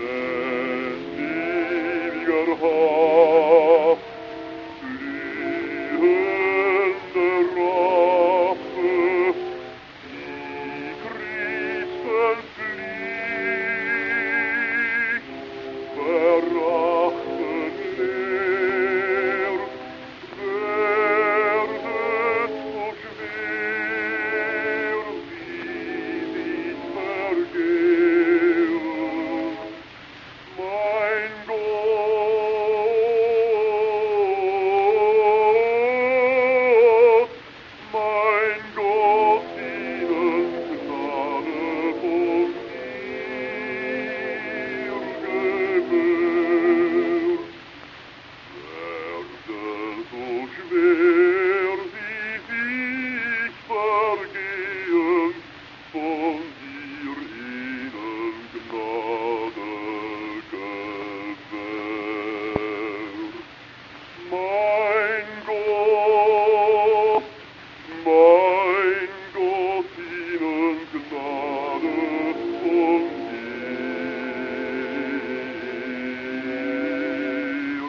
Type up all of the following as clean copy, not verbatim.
ewiger Haft, glühende Rache, die Christenpflicht, verachten leer, werdet so schwer, wie sie vergehen. Mein Gott, ihnen Gnade von dir gewährt. Werde so schwer, wie sich vergehen, von dir ihnen Gnade gewährt. Mein Gott, ihnen Gnade von dir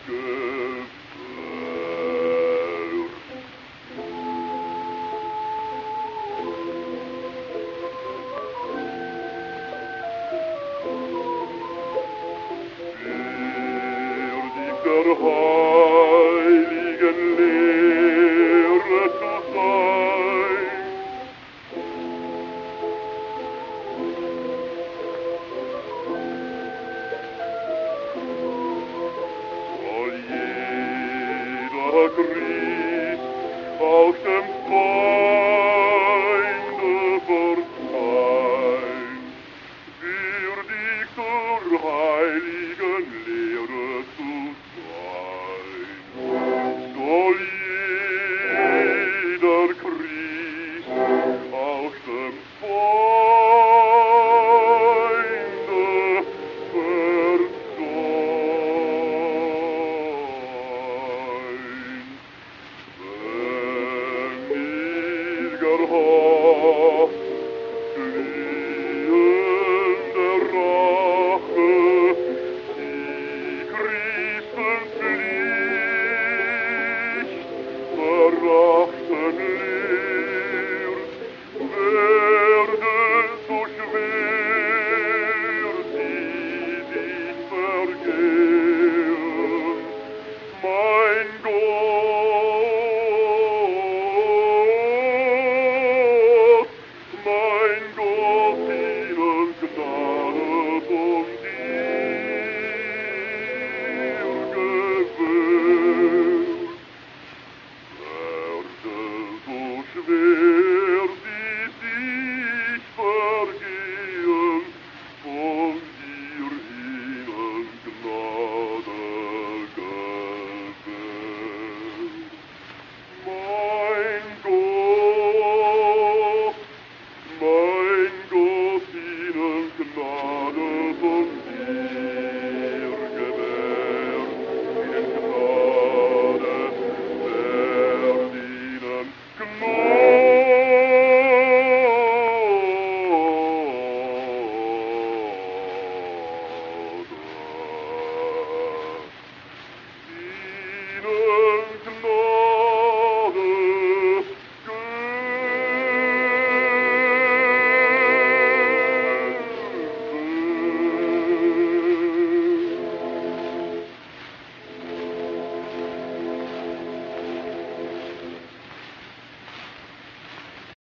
gewährt. Würdig der heiligen Lehre zu sein, soll jeder Christ aus dem Feinde verzeihen, würdig zur heiligen Lehre zu sein. Soll jeder Christ aus dem Feinde verzeihen. Ewiger Haft, glühende Rache, die Christenpflicht, verachten leer, werde so schwer, sie sich vergehen. Mein Gott,